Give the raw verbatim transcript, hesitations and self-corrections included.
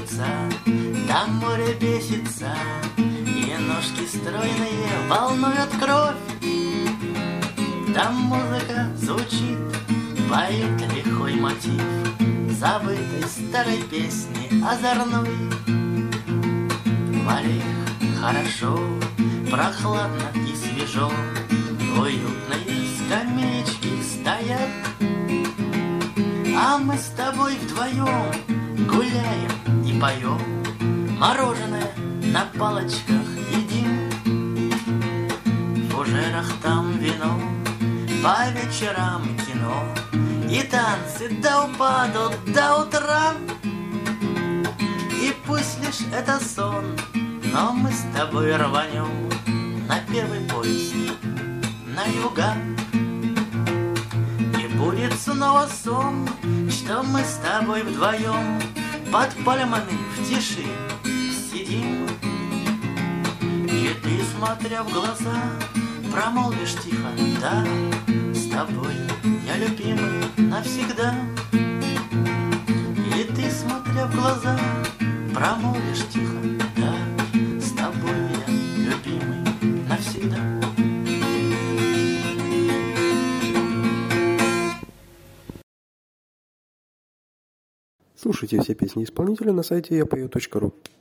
плещутся, там море бесится, и ножки стройные волнуют кровь. Там музыка звучит, поет лихой мотив забытой старой песни озорной. В аллеях хорошо, прохладно и свежо, уютные скамеечки стоят, а мы с тобой вдвоем гуляем и поем, мороженое на палочках едим. В фужерах там вино, по вечерам кино и танцы до упаду, до утра. И пусть лишь это сон, но мы с тобой рванем на первый поезд, на юга. И будет снова сон, что мы с тобой вдвоем под пальмами в тиши сидим. И ты, смотря в глаза, промолвишь тихо: да, с тобой я любимый навсегда. И ты, смотря в глаза, промолвишь тихо: да, с тобой я любимый навсегда. Слушайте все песни исполнителя на сайте я пою точка ру.